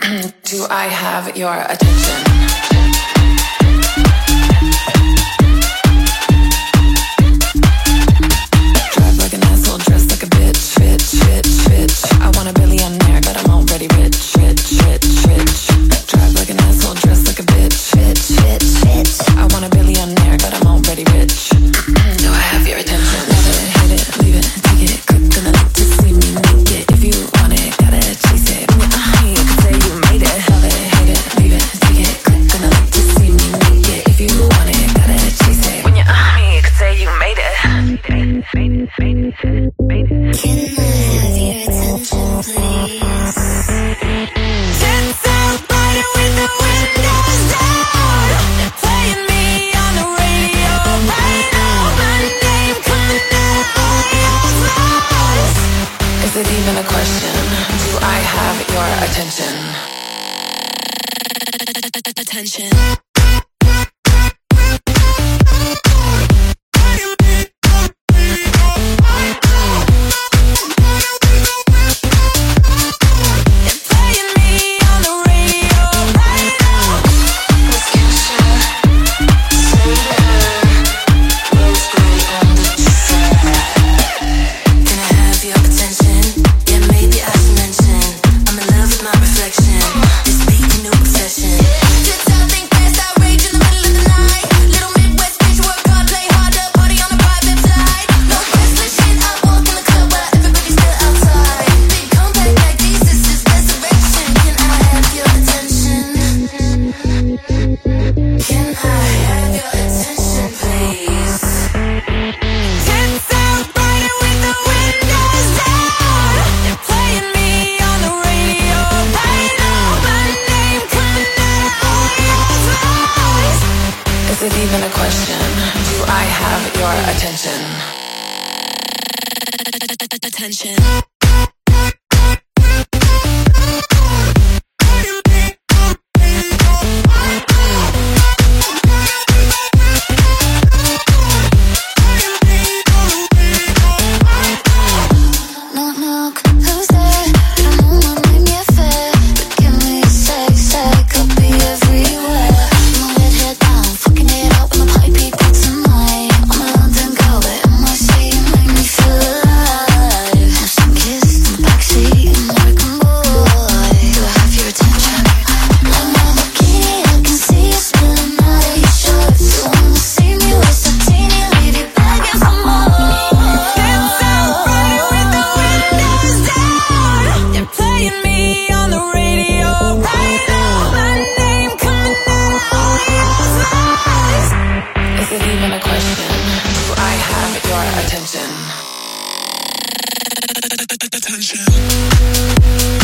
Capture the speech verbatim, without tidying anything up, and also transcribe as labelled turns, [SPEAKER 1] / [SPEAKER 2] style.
[SPEAKER 1] Do I have your attention? Drive like an asshole, dress like a bitch, bitch, bitch, bitch. I want a billionaire, but I'm already rich, rich, rich, rich. Drive like an asshole, dress like a bitch, bitch, bitch, bitch. I want a billionaire, but I'm already rich. Do I have your attention? Love it, hate it, leave it, take it, quick, gonna like to see me naked. If you want it, gotta chase it. I you can say you made it. Love it, hate it, leave it, take it, quick, gonna like to see me naked. If you want it, gotta chase it. When you're on me, you can say you made it. Can I have your attention, please? Tits out, riding with the windows down, playing me on the radio right now. My name coming out all your flaws. Is it even a question? Do I have your attention? Attention. Is it even a question? Do I have your attention? Attention. Is it even a question? Do I have your attention? Attention.